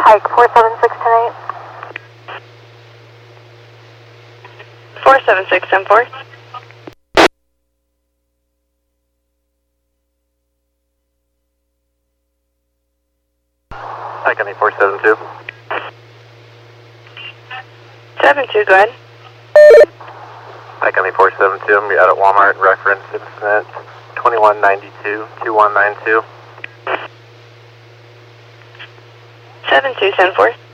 Pike, 47610-8. 476-10-4. Pike County 472. 72, go ahead. Pike County 472, I'm out at Walmart, reference incident 2192-2192. 72-10-4.